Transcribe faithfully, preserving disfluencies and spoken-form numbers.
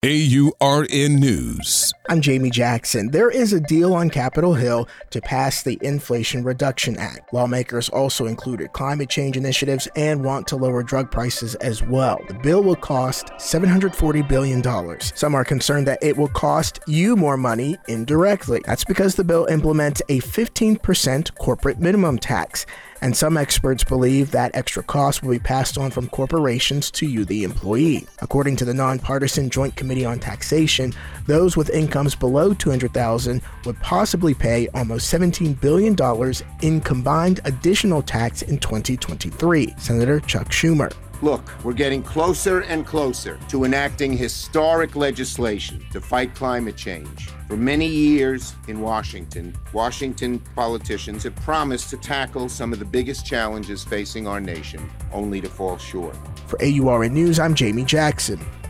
A U R N News. I'm Jamie Jackson. There is a deal on Capitol Hill to pass the Inflation Reduction Act. Lawmakers also included climate change initiatives and want to lower drug prices as well. The bill will cost seven hundred forty billion dollars. Some are concerned that it will cost you more money indirectly. That's because the bill implements a fifteen percent corporate minimum tax. And some experts believe that extra costs will be passed on from corporations to you, the employee. According to the nonpartisan Joint Committee on Taxation, those with incomes below two hundred thousand dollars would possibly pay almost seventeen billion dollars in combined additional tax in twenty twenty-three. Senator Chuck Schumer. Look, we're getting closer and closer to enacting historic legislation to fight climate change. For many years in Washington, Washington politicians have promised to tackle some of the biggest challenges facing our nation, only to fall short. For A U R N News, I'm Jamie Jackson.